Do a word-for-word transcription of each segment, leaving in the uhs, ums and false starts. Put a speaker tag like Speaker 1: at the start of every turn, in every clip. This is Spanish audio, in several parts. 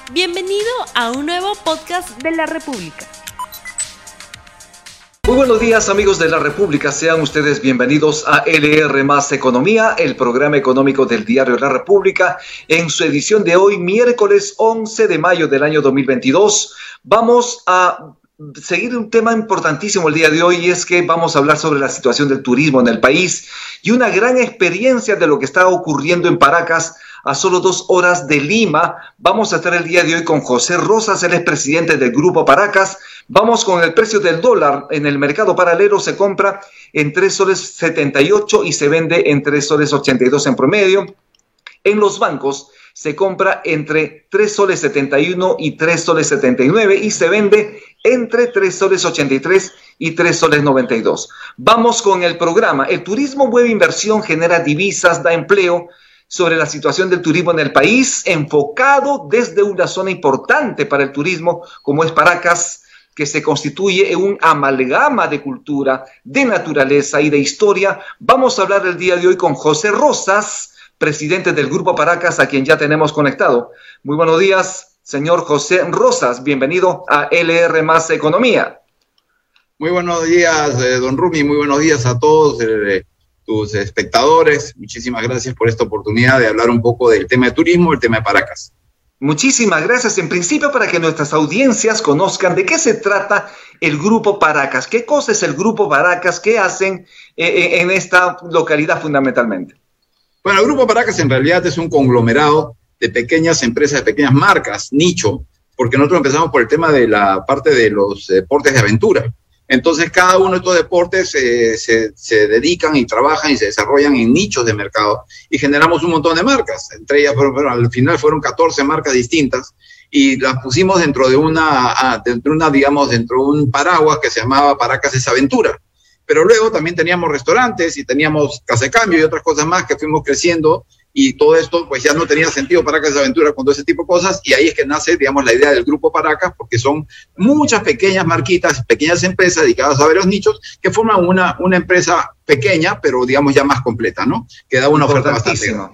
Speaker 1: Bienvenido a un nuevo podcast de La República.
Speaker 2: Muy buenos días, amigos de La República. Sean ustedes bienvenidos a L R más Economía, el programa económico del diario La República. En su edición de hoy, miércoles once de mayo del año dos mil veintidós, vamos a seguir un tema importantísimo el día de hoy, y es que vamos a hablar sobre la situación del turismo en el país y una gran experiencia de lo que está ocurriendo en Paracas, a solo dos horas de Lima. Vamos a estar el día de hoy con José Rosas, él es presidente del Grupo Paracas. Vamos con el precio del dólar. En el mercado paralelo se compra en tres soles setenta y ocho y se vende en tres soles ochenta y dos en promedio. En los bancos se compra entre tres soles setenta y uno y tres soles setenta y nueve y se vende entre tres soles ochenta y tres y tres soles noventa y dos. Vamos con el programa. El turismo mueve inversión, genera divisas, da empleo. Sobre la situación del turismo en el país, enfocado desde una zona importante para el turismo, como es Paracas, que se constituye en un amalgama de cultura, de naturaleza y de historia. Vamos a hablar el día de hoy con José Rosas, presidente del Grupo Paracas, a quien ya tenemos conectado. Muy buenos días, señor José Rosas. Bienvenido a L R más Economía.
Speaker 3: Muy buenos días, eh, don Rumi. Muy buenos días a todos eh, tus espectadores. Muchísimas gracias por esta oportunidad de hablar un poco del tema de turismo, el tema de Paracas.
Speaker 2: Muchísimas gracias. En principio, para que nuestras audiencias conozcan de qué se trata el Grupo Paracas. ¿Qué cosa es el Grupo Paracas? ¿Qué hacen eh, en esta localidad fundamentalmente?
Speaker 3: Bueno, el Grupo Paracas en realidad es un conglomerado de pequeñas empresas, de pequeñas marcas, nicho, porque nosotros empezamos por el tema de la parte de los deportes de aventura. Entonces, cada uno de estos deportes eh, se, se dedican y trabajan y se desarrollan en nichos de mercado y generamos un montón de marcas. Entre ellas, fueron, fueron, al final fueron catorce marcas distintas y las pusimos dentro de una, dentro de una, digamos, dentro de un paraguas que se llamaba Paracas es Aventura. Pero luego también teníamos restaurantes y teníamos casa de cambio y otras cosas más que fuimos creciendo, y todo esto pues ya no tenía sentido Paracas de Aventura con todo ese tipo de cosas, y ahí es que nace, digamos, la idea del Grupo Paracas, porque son muchas pequeñas marquitas, pequeñas empresas dedicadas a varios nichos que forman una, una empresa pequeña, pero digamos ya más completa, ¿no? Que da una oferta bastante grande.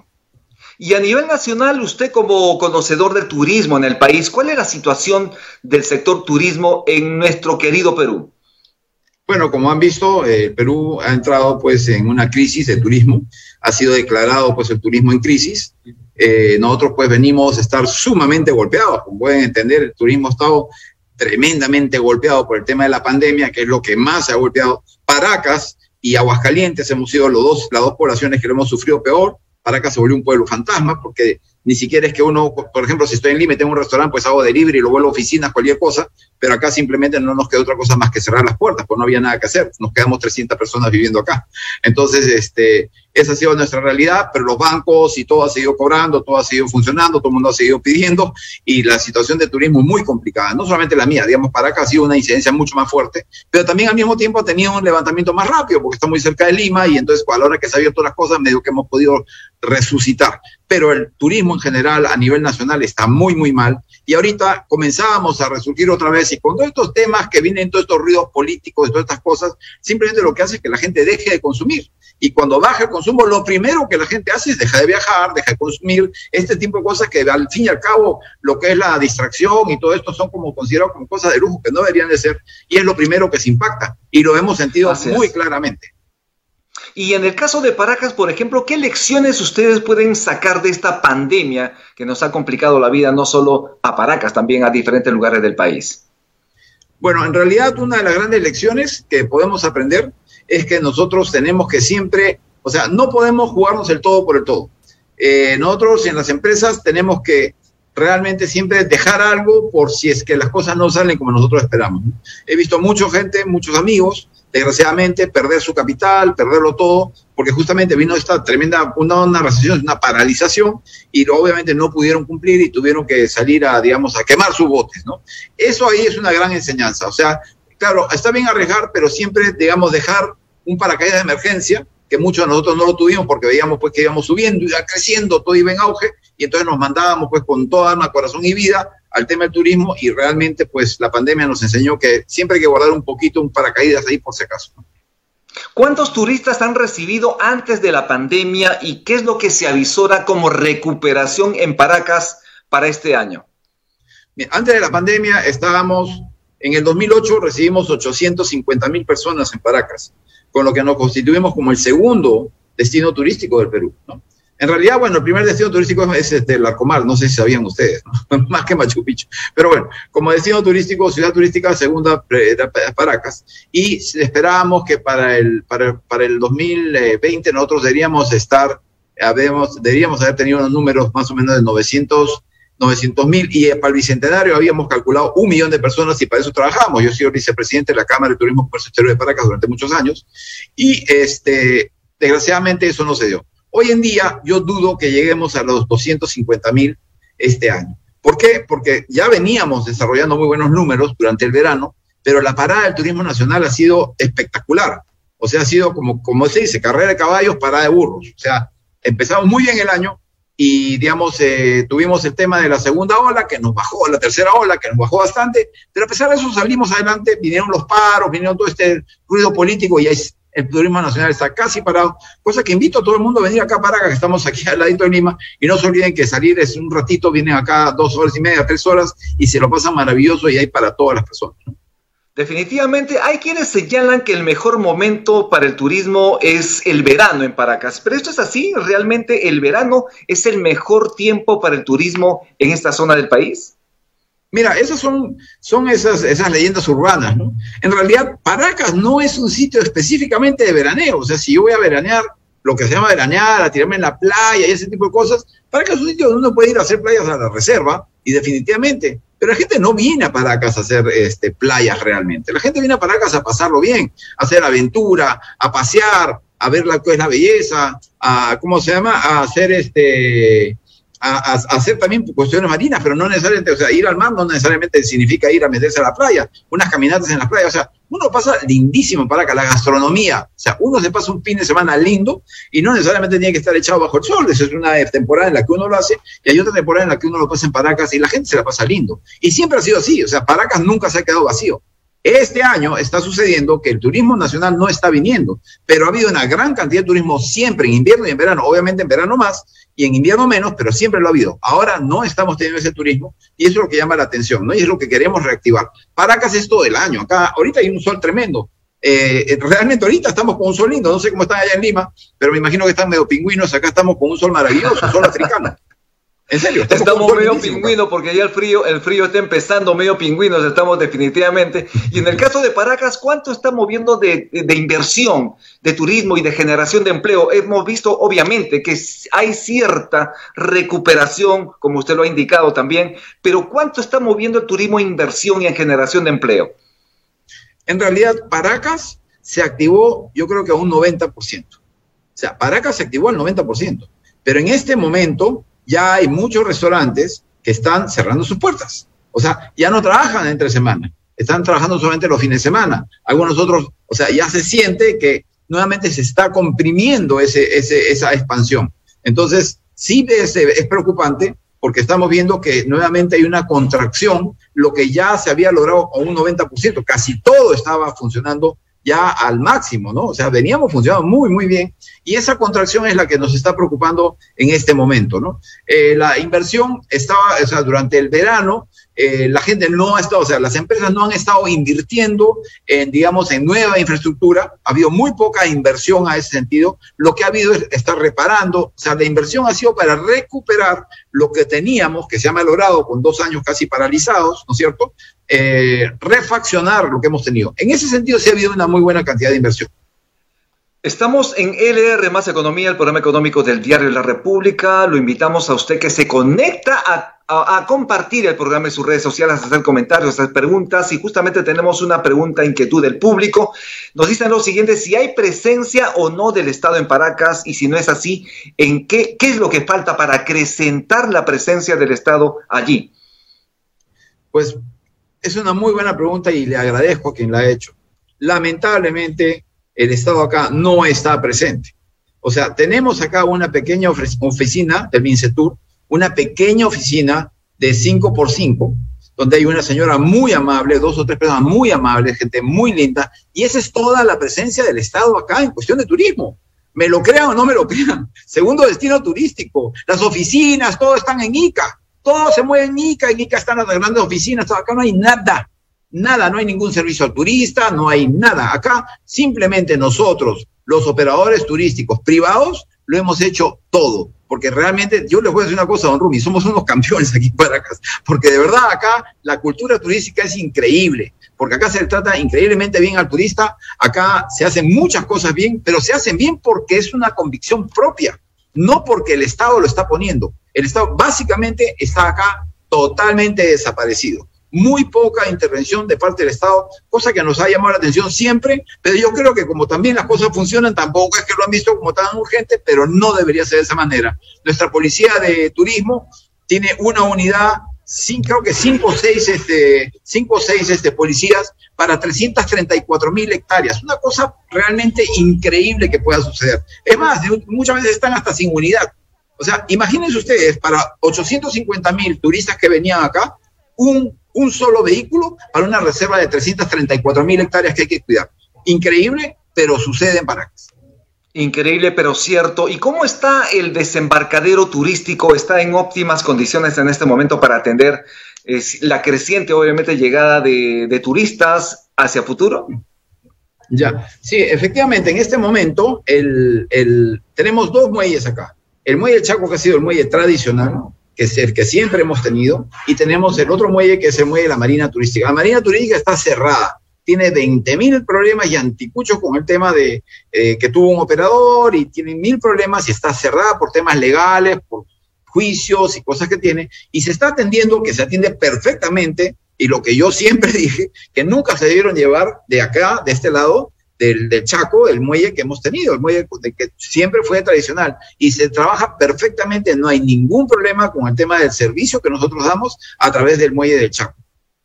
Speaker 2: Y a nivel nacional, usted como conocedor del turismo en el país, ¿cuál es la situación del sector turismo en nuestro querido Perú?
Speaker 3: Bueno, como han visto, eh, Perú ha entrado pues en una crisis de turismo, ha sido declarado pues el turismo en crisis. Eh, nosotros pues venimos a estar sumamente golpeados, como pueden entender, el turismo ha estado tremendamente golpeado por el tema de la pandemia, que es lo que más se ha golpeado. Paracas y Aguascalientes hemos sido los dos, las dos poblaciones que lo hemos sufrido peor. Paracas se volvió un pueblo fantasma, porque ni siquiera es que uno, por ejemplo, si estoy en Lima y tengo un restaurante, pues hago delivery y lo vuelvo a oficinas, cualquier cosa, pero acá simplemente no nos quedó otra cosa más que cerrar las puertas, pues no había nada que hacer, nos quedamos trescientas personas viviendo acá. Entonces, este, esa ha sido nuestra realidad, pero los bancos y todo ha seguido cobrando, todo ha seguido funcionando, todo el mundo ha seguido pidiendo, y la situación de turismo es muy complicada, no solamente la mía, digamos, Paracas ha sido una incidencia mucho más fuerte, pero también al mismo tiempo ha tenido un levantamiento más rápido, porque está muy cerca de Lima, y entonces pues, a la hora que se han abierto las cosas, medio que hemos podido resucitar. Pero el turismo en general a nivel nacional está muy, muy mal, y ahorita comenzábamos a resurgir otra vez, y con todos estos temas que vienen, todos estos ruidos políticos y todas estas cosas, simplemente lo que hace es que la gente deje de consumir, y cuando baja el consumo, lo primero que la gente hace es dejar de viajar, deja de consumir, este tipo de cosas que al fin y al cabo, lo que es la distracción y todo esto son como considerados como cosas de lujo que no deberían de ser, y es lo primero que se impacta, y lo hemos sentido Así muy es. claramente.
Speaker 2: Y en el caso de Paracas, por ejemplo, ¿qué lecciones ustedes pueden sacar de esta pandemia que nos ha complicado la vida, no solo a Paracas, también a diferentes lugares del país?
Speaker 3: Bueno, en realidad una de las grandes lecciones que podemos aprender es que nosotros tenemos que siempre, o sea, no podemos jugarnos el todo por el todo. Eh, nosotros en las empresas tenemos que realmente siempre dejar algo por si es que las cosas no salen como nosotros esperamos. He visto mucha gente, muchos amigos, desgraciadamente, perder su capital, perderlo todo, porque justamente vino esta tremenda, una, una recesión, una paralización, y obviamente no pudieron cumplir y tuvieron que salir a, digamos, a quemar sus botes, ¿no? Eso ahí es una gran enseñanza. O sea, claro, está bien arriesgar, pero siempre, digamos, dejar un paracaídas de emergencia, que muchos de nosotros no lo tuvimos porque veíamos pues que íbamos subiendo, iba creciendo, todo iba en auge, y entonces nos mandábamos pues con toda alma, corazón y vida al tema del turismo, y realmente pues la pandemia nos enseñó que siempre hay que guardar un poquito un paracaídas ahí por si acaso, ¿no?
Speaker 2: ¿Cuántos turistas han recibido antes de la pandemia y qué es lo que se avisora como recuperación en Paracas para este año?
Speaker 3: Antes de la pandemia estábamos, en el dos mil ocho recibimos ochocientas cincuenta mil personas en Paracas, con lo que nos constituimos como el segundo destino turístico del Perú, ¿no? En realidad, bueno, el primer destino turístico es este, el Larcomar, no sé si sabían ustedes, ¿no? Más que Machu Picchu. Pero bueno, como destino turístico, ciudad turística, segunda era Paracas. Y esperábamos que para el, para, para el dos mil veinte nosotros deberíamos estar, habemos, deberíamos haber tenido unos números más o menos de novecientos mil, y para el Bicentenario habíamos calculado un millón de personas, y para eso trabajamos. Yo soy vicepresidente de la Cámara de Turismo y Comercio Exterior de Paracas durante muchos años, y este, desgraciadamente eso no se dio. Hoy en día yo dudo que lleguemos a los doscientos cincuenta mil este año. ¿Por qué? Porque ya veníamos desarrollando muy buenos números durante el verano, pero la parada del turismo nacional ha sido espectacular. O sea, ha sido como, como se dice, carrera de caballos, parada de burros. O sea, empezamos muy bien el año y, digamos, eh, tuvimos el tema de la segunda ola que nos bajó, la tercera ola que nos bajó bastante, pero a pesar de eso salimos adelante, vinieron los paros, vinieron todo este ruido político y ahí el turismo nacional está casi parado, cosa que invito a todo el mundo a venir acá a Paracas, que estamos aquí al ladito de Lima, y no se olviden que salir es un ratito, vienen acá dos horas y media, tres horas, y se lo pasan maravilloso y hay para todas las personas, ¿no?
Speaker 2: Definitivamente, hay quienes señalan que el mejor momento para el turismo es el verano en Paracas, pero esto es así, ¿realmente el verano es el mejor tiempo para el turismo en esta zona del país?
Speaker 3: Mira, esas son, son esas, esas leyendas urbanas, ¿no? En realidad, Paracas no es un sitio específicamente de veraneo. O sea, si yo voy a veranear, lo que se llama veranear, a tirarme en la playa y ese tipo de cosas, Paracas es un sitio donde uno puede ir a hacer playas a la reserva, y definitivamente. Pero la gente no viene a Paracas a hacer este, playas realmente. La gente viene a Paracas a pasarlo bien, a hacer aventura, a pasear, a ver la, la belleza, a, ¿cómo se llama? A hacer este... A, a, a hacer también cuestiones marinas, pero no necesariamente, o sea, ir al mar no necesariamente significa ir a meterse a la playa, unas caminatas en la playa, o sea, uno pasa lindísimo para acá, la gastronomía, o sea, uno se pasa un fin de semana lindo y no necesariamente tiene que estar echado bajo el sol. Eso es una temporada en la que uno lo hace y hay otra temporada en la que uno lo pasa en Paracas y la gente se la pasa lindo, y siempre ha sido así. O sea, Paracas nunca se ha quedado vacío. Este año está sucediendo que el turismo nacional no está viniendo, pero ha habido una gran cantidad de turismo siempre, en invierno y en verano, obviamente en verano más, y en invierno menos, pero siempre lo ha habido. Ahora no estamos teniendo ese turismo, y eso es lo que llama la atención, ¿no? Y es lo que queremos reactivar. Paracas es todo el año. Acá ahorita hay un sol tremendo. Eh, realmente ahorita estamos con un sol lindo, no sé cómo están allá en Lima, pero me imagino que están medio pingüinos. Acá estamos con un sol maravilloso, un sol africano. En serio, estamos,
Speaker 2: estamos medio pingüinos porque ya el frío, el frío está empezando, medio pingüinos estamos definitivamente. Y en el caso de Paracas, ¿cuánto está moviendo de, de, de inversión, de turismo y de generación de empleo? Hemos visto obviamente que hay cierta recuperación, como usted lo ha indicado también, pero ¿cuánto está moviendo el turismo en inversión y en generación de empleo?
Speaker 3: En realidad, Paracas se activó, yo creo que a un noventa por ciento. O sea, Paracas se activó al noventa por ciento, pero en este momento ya hay muchos restaurantes que están cerrando sus puertas. O sea, ya no trabajan entre semana, están trabajando solamente los fines de semana. Algunos otros, o sea, ya se siente que nuevamente se está comprimiendo ese, ese, esa expansión. Entonces, sí es, es preocupante porque estamos viendo que nuevamente hay una contracción, lo que ya se había logrado con un noventa por ciento. Casi todo estaba funcionando ya al máximo, ¿no? O sea, veníamos funcionando muy, muy bien, y esa contracción es la que nos está preocupando en este momento, ¿no? Eh, la inversión estaba, o sea, durante el verano, eh, la gente no ha estado, o sea, las empresas no han estado invirtiendo en, digamos, en nueva infraestructura. Ha habido muy poca inversión a ese sentido. Lo que ha habido es estar reparando, o sea, la inversión ha sido para recuperar lo que teníamos, que se ha malogrado con dos años casi paralizados, ¿no es cierto? Eh, refaccionar lo que hemos tenido. En ese sentido sí ha habido una muy buena cantidad de inversión.
Speaker 2: Estamos en L R Más Economía, el programa económico del Diario La República. Lo invitamos a usted que se conecta a, a, a compartir el programa en sus redes sociales, a hacer comentarios, a hacer preguntas, y justamente tenemos una pregunta, inquietud del público. Nos dicen lo siguiente: si hay presencia o no del Estado en Paracas, y si no es así, ¿en qué, qué es lo que falta para acrecentar la presencia del Estado allí?
Speaker 3: Pues es una muy buena pregunta y le agradezco a quien la ha hecho. Lamentablemente, el Estado acá no está presente. O sea, tenemos acá una pequeña oficina del MINCETUR, una pequeña oficina de cinco por cinco, donde hay una señora muy amable, dos o tres personas muy amables, gente muy linda, y esa es toda la presencia del Estado acá en cuestión de turismo. Me lo crean o no me lo crean. Segundo destino turístico, las oficinas, todo están en Ica. todo se mueve en Ica, en Ica están las grandes oficinas, acá no hay nada, nada, no hay ningún servicio al turista, no hay nada. Acá simplemente nosotros, los operadores turísticos privados, lo hemos hecho todo. Porque realmente, yo les voy a decir una cosa, don Rumi, somos unos campeones aquí en Paracas, porque de verdad acá la cultura turística es increíble, porque acá se le trata increíblemente bien al turista, acá se hacen muchas cosas bien, pero se hacen bien porque es una convicción propia, no porque el Estado lo está poniendo. El Estado básicamente está acá totalmente desaparecido. Muy poca intervención de parte del Estado, cosa que nos ha llamado la atención siempre, pero yo creo que como también las cosas funcionan, tampoco es que lo han visto como tan urgente, pero no debería ser de esa manera. Nuestra policía de turismo tiene una unidad, sin, creo que cinco o seis, este, cinco o seis este, policías para trescientas treinta y cuatro mil hectáreas. Una cosa realmente increíble que pueda suceder. Es más, muchas veces están hasta sin unidad. O sea, imagínense ustedes, para ochocientos cincuenta mil turistas que venían acá, un un solo vehículo para una reserva de trescientas treinta y cuatro mil hectáreas que hay que cuidar. Increíble, pero sucede en Paracas.
Speaker 2: Increíble, pero cierto. ¿Y cómo está el desembarcadero turístico? ¿Está en óptimas condiciones en este momento para atender eh, la creciente, obviamente, llegada de, de turistas hacia futuro?
Speaker 3: Ya, sí, efectivamente, en este momento el, el, tenemos dos muelles acá. El muelle del Chaco, que ha sido el muelle tradicional, que es el que siempre hemos tenido, y tenemos el otro muelle, que es el muelle de la Marina Turística. La Marina Turística está cerrada, tiene veinte mil problemas y anticuchos con el tema de eh, que tuvo un operador y tiene mil problemas y está cerrada por temas legales, por juicios y cosas que tiene, y se está atendiendo, que se atiende perfectamente, y lo que yo siempre dije, que nunca se debieron llevar de acá, de este lado, Del, del Chaco, el muelle que hemos tenido, el muelle de que siempre fue tradicional, y se trabaja perfectamente, no hay ningún problema con el tema del servicio que nosotros damos a través del muelle del Chaco.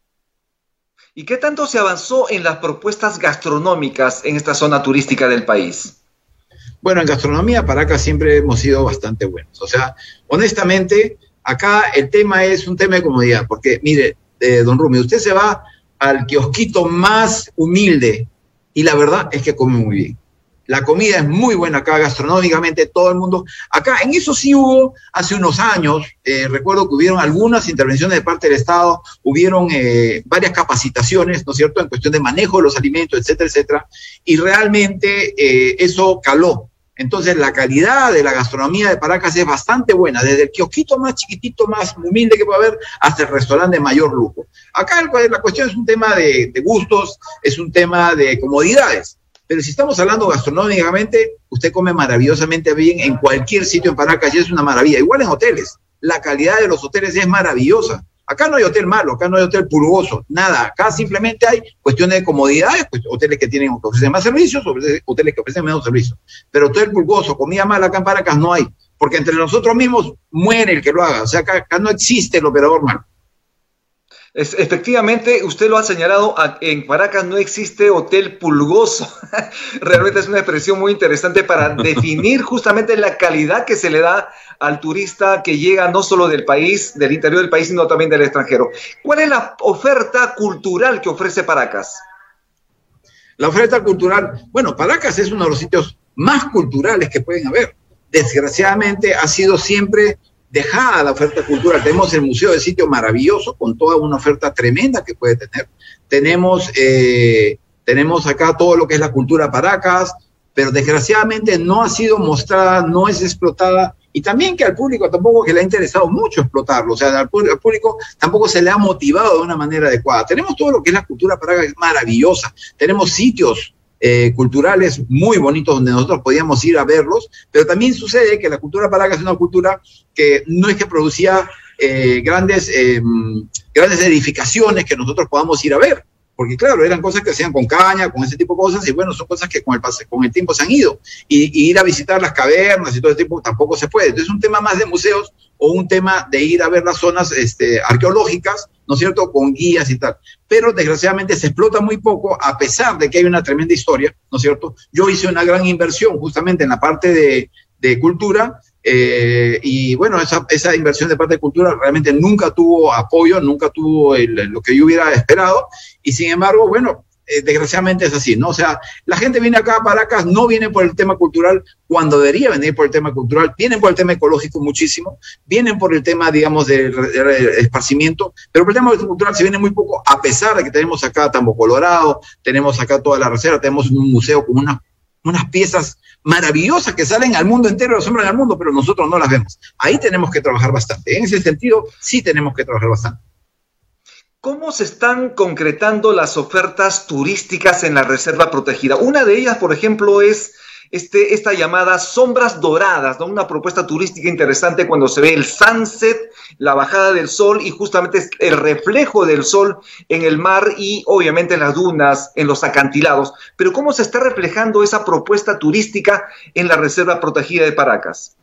Speaker 2: ¿Y qué tanto se avanzó en las propuestas gastronómicas en esta zona turística del país?
Speaker 3: Bueno, en gastronomía Paracas siempre hemos sido bastante buenos, o sea, honestamente, acá el tema es un tema de comodidad, porque mire, eh, don Rumi, usted se va al kiosquito más humilde, y la verdad es que come muy bien. La comida es muy buena acá, gastronómicamente, todo el mundo. Acá, en eso sí hubo, hace unos años, eh, recuerdo que hubieron algunas intervenciones de parte del Estado, hubieron eh, varias capacitaciones, ¿no es cierto?, en cuestión de manejo de los alimentos, etcétera, etcétera, y realmente eh, eso caló. Entonces, la calidad de la gastronomía de Paracas es bastante buena, desde el kiosquito más chiquitito, más humilde que puede haber, hasta el restaurante de mayor lujo. Acá la cuestión es un tema de, de gustos, es un tema de comodidades. Pero si estamos hablando gastronómicamente, usted come maravillosamente bien en cualquier sitio en Paracas y es una maravilla. Igual en hoteles, la calidad de los hoteles es maravillosa. Acá no hay hotel malo, acá no hay hotel pulgoso, nada. Acá simplemente hay cuestiones de comodidades, pues, hoteles que tienen que ofrecen más servicios, hoteles que ofrecen menos servicios. Pero hotel pulgoso, comida mala acá en Paracas no hay, porque entre nosotros mismos muere el que lo haga. O sea, acá, acá no existe el operador malo.
Speaker 2: Es, efectivamente, usted lo ha señalado, en Paracas no existe hotel pulgoso. Realmente es una expresión muy interesante para definir justamente la calidad que se le da al turista que llega no solo del país, del interior del país, sino también del extranjero. ¿Cuál es la oferta cultural que ofrece Paracas?
Speaker 3: La oferta cultural, bueno, Paracas es uno de los sitios más culturales que pueden haber. Desgraciadamente ha sido siempre dejada la oferta cultural. Tenemos el Museo del Sitio maravilloso, con toda una oferta tremenda que puede tener. Tenemos, eh, tenemos acá todo lo que es la cultura Paracas, pero desgraciadamente no ha sido mostrada, no es explotada, y también que al público tampoco que le ha interesado mucho explotarlo, o sea, al público tampoco se le ha motivado de una manera adecuada. Tenemos todo lo que es la cultura Paracas, es maravillosa. Tenemos sitios Eh, culturales muy bonitos donde nosotros podíamos ir a verlos, pero también sucede que la cultura Paracas es una cultura que no es que producía eh, grandes, eh, grandes edificaciones que nosotros podamos ir a ver, porque claro, eran cosas que hacían con caña, con ese tipo de cosas, y bueno, son cosas que con el, con el tiempo se han ido, y, y ir a visitar las cavernas y todo ese tipo tampoco se puede. Entonces es un tema más de museos o un tema de ir a ver las zonas este, arqueológicas, ¿no es cierto?, con guías y tal. Pero desgraciadamente se explota muy poco, a pesar de que hay una tremenda historia, ¿no es cierto? Yo hice una gran inversión justamente en la parte de, de cultura, eh, y bueno, esa, esa inversión de parte de cultura realmente nunca tuvo apoyo, nunca tuvo el, lo que yo hubiera esperado, y sin embargo, bueno, eh, desgraciadamente es así, ¿no? O sea, la gente viene acá a Paracas, no viene por el tema cultural cuando debería venir por el tema cultural, vienen por el tema ecológico muchísimo, vienen por el tema, digamos, del de, de esparcimiento, pero por el tema cultural se viene muy poco, a pesar de que tenemos acá Tambo Colorado, tenemos acá toda la reserva, tenemos un museo con una, unas piezas maravillosas que salen al mundo entero, asombran al mundo, pero nosotros no las vemos. Ahí tenemos que trabajar bastante. En ese sentido, sí tenemos que trabajar bastante.
Speaker 2: ¿Cómo se están concretando las ofertas turísticas en la reserva protegida? Una de ellas, por ejemplo, es este, esta llamada Sombras Doradas, ¿no? Una propuesta turística interesante cuando se ve el sunset, la bajada del sol y justamente el reflejo del sol en el mar y obviamente en las dunas, en los acantilados. Pero ¿cómo se está reflejando esa propuesta turística en la reserva protegida de Paracas?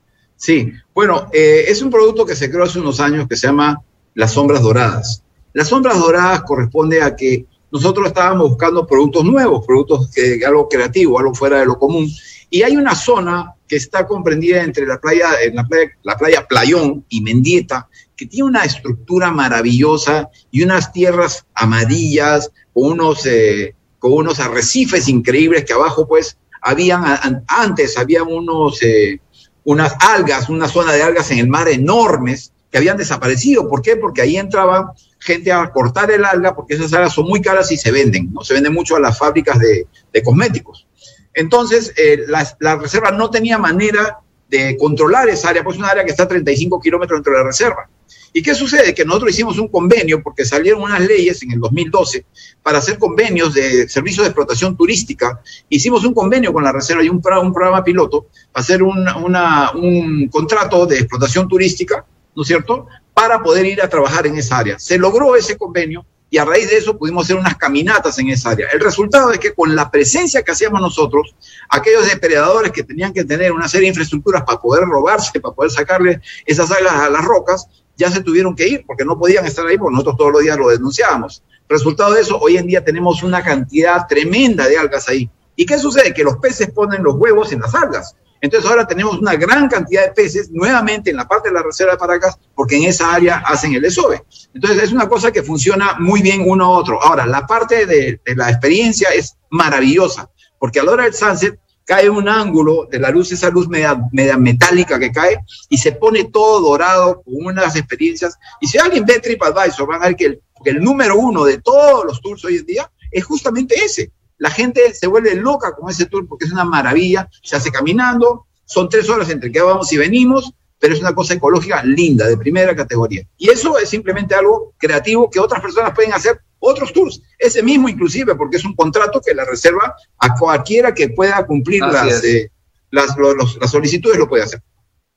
Speaker 3: Sí, bueno, eh, es un producto que se creó hace unos años que se llama las Sombras Doradas. Las sombras doradas corresponde a que nosotros estábamos buscando productos nuevos, productos que algo creativo, algo fuera de lo común. Y hay una zona que está comprendida entre la playa, en la playa, la playa Playón y Mendieta, que tiene una estructura maravillosa y unas tierras amarillas con unos, eh, con unos arrecifes increíbles que abajo, pues, habían, antes había unos, eh, unas algas, una zona de algas en el mar enormes que habían desaparecido. ¿Por qué? Porque ahí entraba gente a cortar el alga, porque esas algas son muy caras y se venden, ¿no? Se venden mucho a las fábricas de, de cosméticos. Entonces, eh, la, la reserva no tenía manera de controlar esa área, pues es una área que está a treinta y cinco kilómetros dentro de la reserva. ¿Y qué sucede? Que nosotros hicimos un convenio, porque salieron unas leyes en el dos mil doce para hacer convenios de servicios de explotación turística. Hicimos un convenio con la reserva y un, un programa piloto para hacer un, una, un contrato de explotación turística, ¿no es cierto?, para poder ir a trabajar en esa área. Se logró ese convenio y a raíz de eso pudimos hacer unas caminatas en esa área. El resultado es que con la presencia que hacíamos nosotros, aquellos depredadores que tenían que tener una serie de infraestructuras para poder robarse, para poder sacarle esas algas a las rocas, ya se tuvieron que ir porque no podían estar ahí, porque nosotros todos los días lo denunciábamos. Resultado de eso, hoy en día tenemos una cantidad tremenda de algas ahí. ¿Y qué sucede? Que los peces ponen los huevos en las algas. Entonces ahora tenemos una gran cantidad de peces nuevamente en la parte de la reserva de Paracas porque en esa área hacen el desove. Entonces es una cosa que funciona muy bien uno a otro. Ahora, la parte de, de la experiencia es maravillosa porque a la hora del sunset cae un ángulo de la luz, esa luz media, media metálica que cae y se pone todo dorado con unas experiencias. Y si alguien ve TripAdvisor van a ver que el, que el número uno de todos los tours hoy en día es justamente ese. La gente se vuelve loca con ese tour porque es una maravilla, se hace caminando, son tres horas entre que vamos y venimos, pero es una cosa ecológica linda, de primera categoría. Y eso es simplemente algo creativo que otras personas pueden hacer, otros tours, ese mismo inclusive, porque es un contrato que la reserva a cualquiera que pueda cumplir las, eh, las, los, los, las solicitudes lo puede hacer.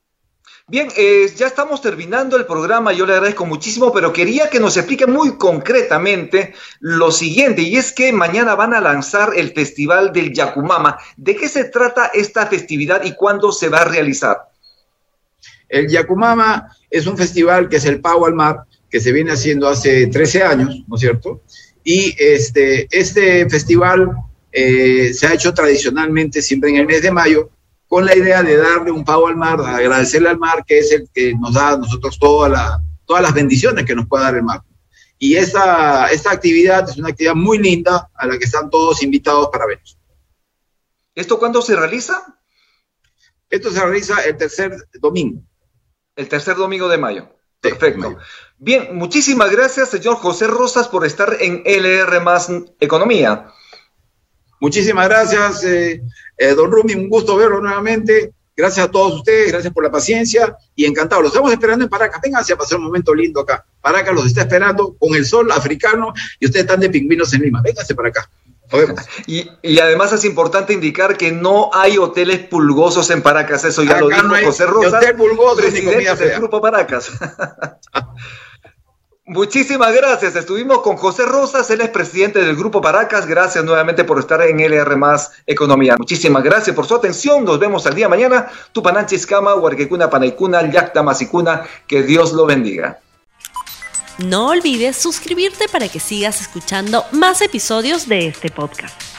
Speaker 2: Bien, eh, ya estamos terminando el programa, yo le agradezco muchísimo, pero quería que nos explique muy concretamente lo siguiente, y es que mañana van a lanzar el Festival del Yacumama. ¿De qué se trata esta festividad y cuándo se va a realizar?
Speaker 3: El Yacumama es un festival que es el Pavo al Mar, que se viene haciendo hace trece años, ¿no es cierto? Y este, este festival eh, se ha hecho tradicionalmente siempre en el mes de mayo, con la idea de darle un pavo al mar, agradecerle al mar, que es el que nos da a nosotros toda la, todas las bendiciones que nos puede dar el mar. Y esta, esta actividad es una actividad muy linda a la que están todos invitados para ver.
Speaker 2: ¿Esto cuándo se realiza?
Speaker 3: Esto se realiza el tercer domingo.
Speaker 2: El tercer domingo de mayo.
Speaker 3: Sí,
Speaker 2: perfecto.
Speaker 3: mayo.
Speaker 2: Bien, muchísimas gracias, señor José Rosas, por estar en L R más Economía.
Speaker 3: Muchísimas gracias, eh, eh, don Rumi, un gusto verlo nuevamente. Gracias a todos ustedes, gracias por la paciencia y encantado. Los estamos esperando en Paracas. Vénganse a pasar un momento lindo acá. Paracas los está esperando con el sol africano y ustedes están de pingüinos en Lima. Vénganse para acá. Nos vemos.
Speaker 2: Y, y además es importante indicar que no hay hoteles pulgosos en Paracas. Eso ya acá lo dijo no hay, José Rosas,
Speaker 3: hotel pulgoso,
Speaker 2: presidente del Grupo Paracas. Muchísimas gracias. Estuvimos con José Rosas, él es presidente del Grupo Paracas. Gracias nuevamente por estar en L R más Economía. Muchísimas gracias por su atención. Nos vemos al día mañana. Tupananchiskama, Huarquecuna, Panaicuna, Yacta, Masicuna. Que Dios lo bendiga.
Speaker 1: No olvides suscribirte para que sigas escuchando más episodios de este podcast.